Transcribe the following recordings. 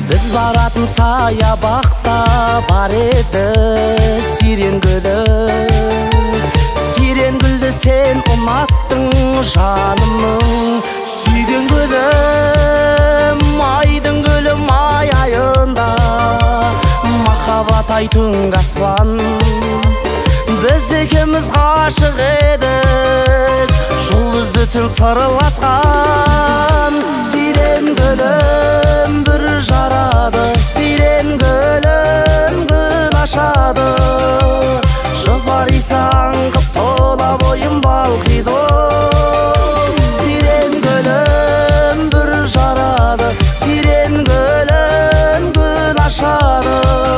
Біз баратын саябақта бар еді сирен гүлі. Сирен гүлді сен ұнаттың жанымның сүйген гүлім. Айдың гүлім ай айында, махаббат ай түнгі аспан. Біз екеуміз ғашық едік, жұлдызды түн сырласқан. Сирен гүлім бір жарады, сирен гүлім гүл ашады. Жұпарисаң қып тола бойым балқиды. Сирен гүлім бір жарады, сирен гүлім гүл ашады.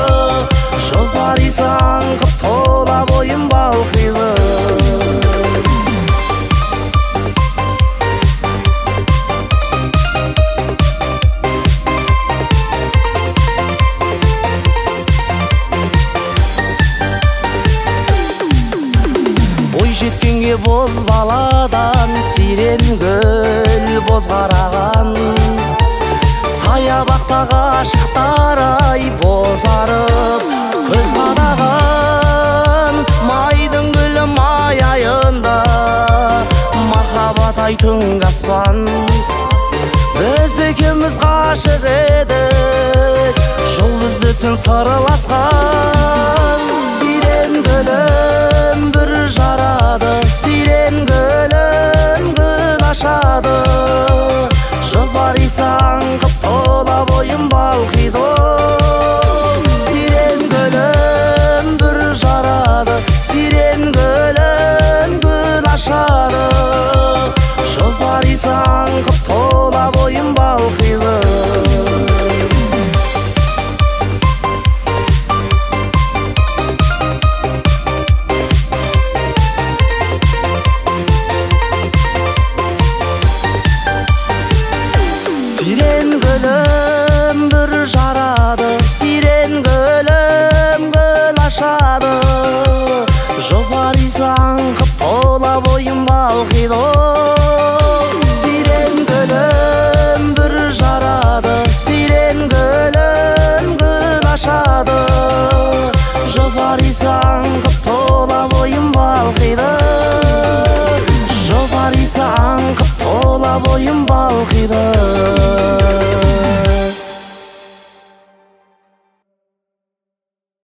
Жұпарисаң қып тола бойым балқиды. Жеткенге боз баладан сирен гүл боз қараған. Саябақтағы ғашықтар ай бозарып көз қадаған. Майдың гүлі май айында, махаббат ай түнгі аспан. Біз екеуміз ғашық едік, жұлдызды түн сырласқан. Сирен гүлім бір жарады, сирен гүлім гүл ашады. Жұпарисаң қып тола бойым балқиды. Сирен гүлім бір жарады, сирен гүлім гүл ашады. Жұпарисаң қып тола бойым балқиды. Сирен гүлім бір жарады, сирен гүлім гүл ашады. Жұпарисаң қып тола бойым балқиды. Сирен гүлім бір жарады, сирен гүлім гүл ашады. Жұпарисаң қып тола бойым балқиды. Жұпарисаң қып тола бойым балқиды.